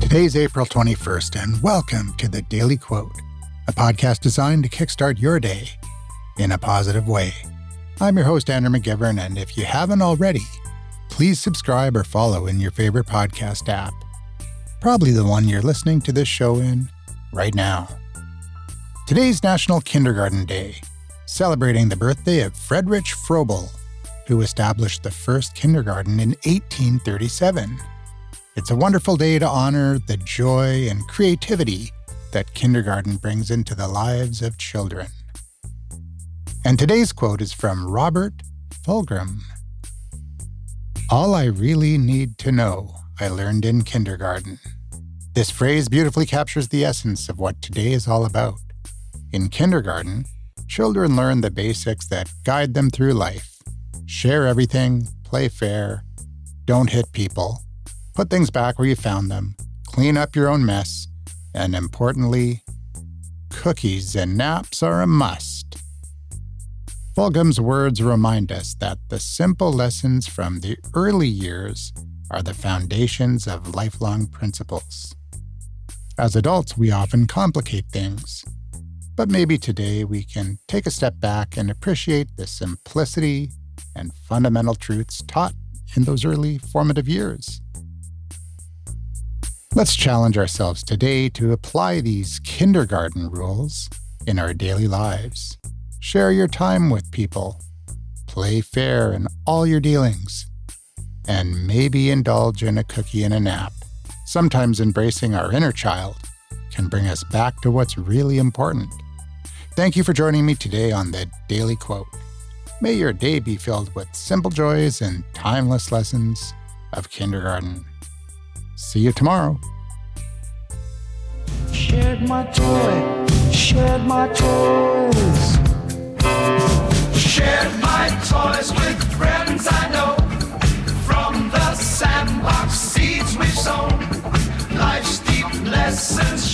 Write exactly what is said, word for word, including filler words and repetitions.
Today's April twenty-first, and welcome to The Daily Quote, a podcast designed to kickstart your day in a positive way. I'm your host, Andrew McGivern, and if you haven't already, please subscribe or follow in your favorite podcast app, probably the one you're listening to this show in right now. Today's National Kindergarten Day, celebrating the birthday of Friedrich Froebel, who established the first kindergarten in eighteen thirty-seven. It's a wonderful day to honor the joy and creativity that kindergarten brings into the lives of children. And today's quote is from Robert Fulghum. "All I really need to know, I learned in kindergarten." This phrase beautifully captures the essence of what today is all about. In kindergarten, children learn the basics that guide them through life. Share everything, play fair, don't hit people, put things back where you found them, clean up your own mess, and importantly, cookies and naps are a must. Fulghum's words remind us that the simple lessons from the early years are the foundations of lifelong principles. As adults, we often complicate things, but maybe today we can take a step back and appreciate the simplicity and fundamental truths taught in those early formative years. Let's challenge ourselves today to apply these kindergarten rules in our daily lives. Share your time with people, play fair in all your dealings, and maybe indulge in a cookie and a nap. Sometimes embracing our inner child can bring us back to what's really important. Thank you for joining me today on The Daily Quote. May your day be filled with simple joys and timeless lessons of kindergarten. See you tomorrow. Shared my toy, shared my toys. Shared my toys with friends I know. From the sandbox seeds we've sown, life's deep lessons